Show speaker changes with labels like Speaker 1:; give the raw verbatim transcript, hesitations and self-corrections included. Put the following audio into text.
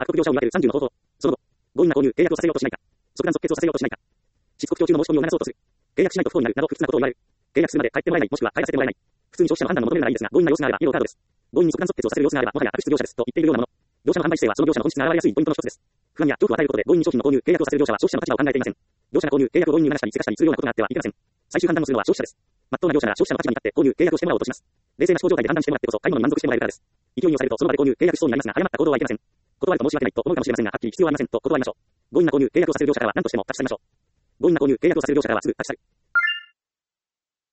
Speaker 1: 悪徳業者を見分けるさんじゅうの方法。その後、強引な購入、契約をさせようとしないか。即断即決をさせようとしないか。しつこく供給の申し込みを促そうとする。契約しないと不幸になるなど不吉なことを言われる。契約するまで帰ってもらえない、もしくは帰らせてもらえない。普通に消費者の判断を求めるならいいですが、強引な様子があればイエローカードです。強引に即断即決をさせる様子があれば、もはや悪質業者ですと言っているようなもの。業者の販売姿勢はその業者の本質が現れやすいポイントの一つです。不安や恐怖を与えることで強引に商品の購入、契約をさせる業者は消費者の立場を考えていません。業者が購入、契約を強引に促したり、せかしたりするようなことがあってはいけません。最終判断をするのは消費者です。真っ当な業者なら消費者の立場に立って購入、契約をしてもらおうとします。冷静な思考状態で判断してもらってこそ買い物に満足してもらえるからです。勢いに押されるとその場で購入、契約しそうになりますが、誤った行動はいけません。断ると申し訳ないと思うかもしれませんが、はっきり必要はありませんと断りましょう。強引な購入、契約をさせる業者からは何としても立ち去りましょう。強引な購入、契約をさせる業者からはすぐ立ち去る。